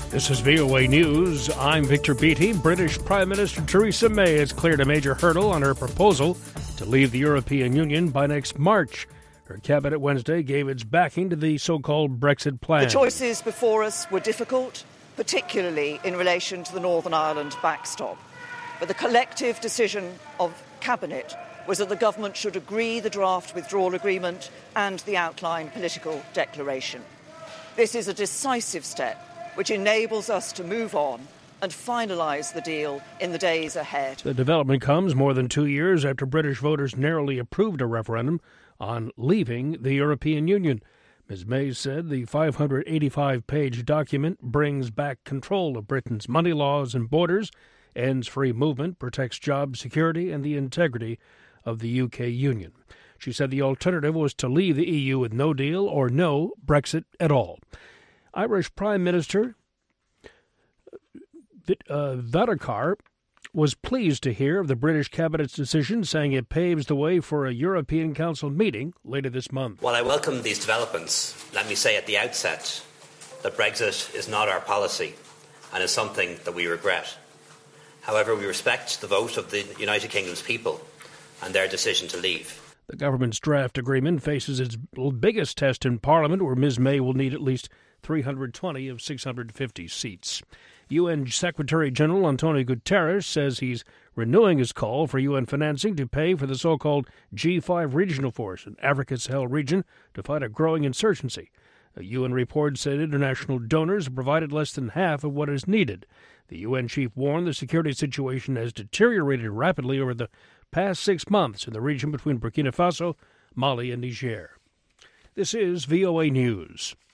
This is VOA News. I'm Victor Beattie. British Prime Minister Theresa May has cleared a major hurdle on her proposal to leave the European Union by next March. Her cabinet Wednesday gave its backing to the so-called Brexit plan. The choices before us were difficult, particularly in relation to the Northern Ireland backstop. But the collective decision of Cabinet was that the government should agree the draft withdrawal agreement and the outline political declaration. This is a decisive step which enables us to move on and finalise the deal in the days ahead. The development comes more than 2 years after British voters narrowly approved a referendum on leaving the European Union. Ms. May said the 585-page document brings back control of Britain's money laws and borders, ends free movement, protects job security and the integrity of the UK Union. She said the alternative was to leave the EU with no deal or no Brexit at all. Irish Prime Minister Varadkar was pleased to hear of the British Cabinet's decision, saying it paves the way for a European Council meeting later this month. While I welcome these developments, let me say at the outset that Brexit is not our policy and is something that we regret. However, we respect the vote of the United Kingdom's people and their decision to leave. The government's draft agreement faces its biggest test in Parliament, where Ms. May will need at least 320 of 650 seats. UN Secretary-General Antonio Guterres says he's renewing his call for UN financing to pay for the so-called G5 regional force in Africa's Sahel region to fight a growing insurgency. A UN report said international donors have provided less than half of what is needed. The UN chief warned the security situation has deteriorated rapidly over the past 6 months in the region between Burkina Faso, Mali, and Niger. This is VOA News.